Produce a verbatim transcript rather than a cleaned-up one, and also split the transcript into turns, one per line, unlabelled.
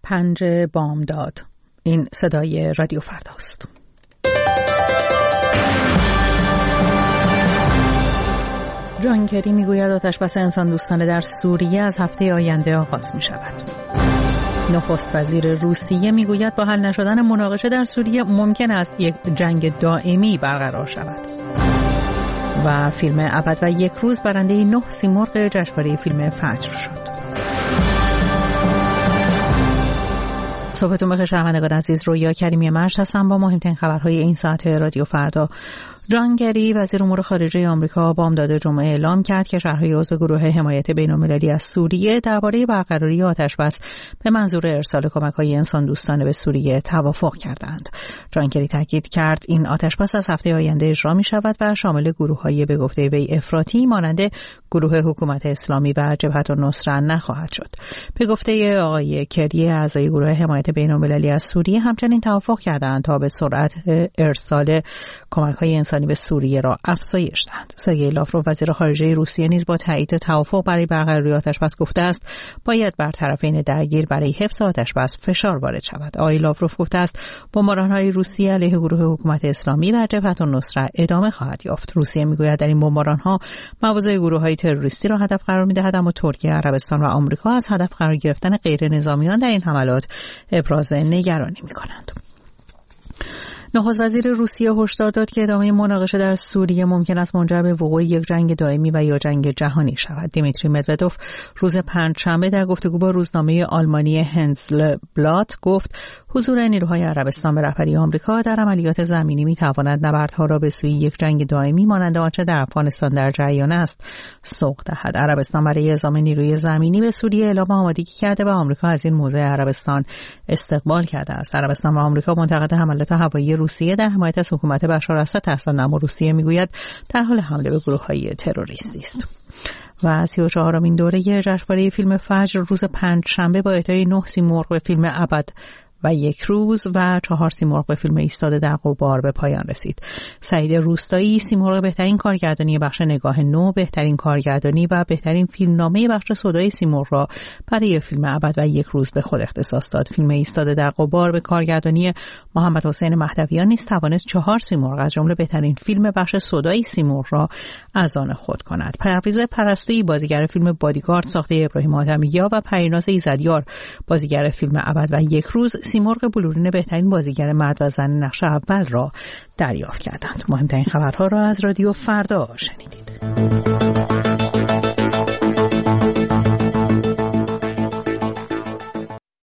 پنج بامداد. این صدای رادیو فرداست. جان کری میگوید آتشبس انسان دوستانه در سوریه از هفته آینده آغاز می شود. نخست وزیر روسیه میگوید با حل نشدن مناقشه در سوریه ممکن است یک جنگ دائمی برقرار شود. و فیلم ابد و یک روز برنده نه سیمرغ جشنواره فیلم فجر شد. صبحتون بخیر شنوندگان عزیز، رویا کریمی مشت هستم با مهمترین خبرهای این ساعت رادیو فردا. جان کری وزیر امور خارجه آمریکا بامداد جمعه اعلام کرد که شهرهای عضو گروه حمایت بین‌المللی از سوریه درباره برقراری آتشبس به منظور ارسال کمک‌های انسان دوستانه به سوریه توافق کردند. جان کری تاکید کرد این آتشبس از هفته آینده اجرا می‌شود و شامل گروه‌های به گفته وی افراطی مانند گروه حکومت اسلامی و جبهة النصره نخواهد شد. به گفته آقای کری اعضای گروه حمایت بین‌المللی از سوریه همچنین توافق کردند تا به سرعت ارسال کمک‌های انسانی به سوریه را افزایش دهند. سرگئی لاوروف وزیر خارجه روسیه نیز با تایید توافق برای برقراری آتشبس گفته است باید بر طرفین درگیر برای حفظ آتشبس فشار وارد شود. آقای لاوروف گفته است بمباران‌های روسیه علیه گروه حکومت اسلامی و جبهة النصره ادامه خواهد یافت. روسیه میگوید در این بمباران‌ها مواضع گروه‌های تروریستی را هدف قرار می‌دهد، اما ترکیه، عربستان و آمریکا از هدف قرار گرفتن غیر نظامیان در این حملات ابراز نگرانی می‌کنند. نخست وزیر روسیه هشدار داد که ادامه مناقشه در سوریه ممکن است منجر به وقوع یک جنگ دائمی و یا جنگ جهانی شود. دیمیتری مدودوف روز پنجشنبه در گفتگو با روزنامه آلمانی هندزبلات گفت حضور نیروهای عربستان به رهبری آمریکا در عملیات زمینی می‌تواند نبردها را به سوی یک جنگ دائمی مانند آنچه در افغانستان در جریان است سوق دهد. عربستان برای اعزام نیروی زمینی به سوریه اعلام آمادگی کرده و آمریکا از این موضع عربستان استقبال کرده است. عربستان و آمریکا منتقد حملات هوایی روسیه در حمایت از حکومت بشار اسد هستند، اما روسیه میگوید در حال حمله به گروه‌های تروریستی است. و سی و چهارمین دوره جشنواره فیلم فجر روز پنجشنبه با اهدای نه سیمرغ به فیلم ابد و یک روز و چهار سیمرغ به فیلم ایستاده در غبار به پایان رسید. سعید روستایی سیمرغ بهترین کارگردانی بخش نگاه نو، بهترین کارگردانی و بهترین فیلمنامه بخش صدای سیمرغ را برای فیلم ابد و یک روز به خود اختصاص داد. فیلم ایستاده در غبار به کارگردانی محمد حسین مهدویان نیز توانست چهار سیمرغ از جمله بهترین فیلم بخش صدای سیمرغ را از آن خود کند. پرویز پرستویی بازیگر فیلم بادیگارد ساخته ابراهیم آدمی‌ها و پریناز ایزدیار بازیگر فیلم ابد و یک روز سیمرغ بلورین بهترین بازیگر مرد و زن نقش اول را دریافت کردند. مهمترین خبرها را از رادیو فردا شنیدید.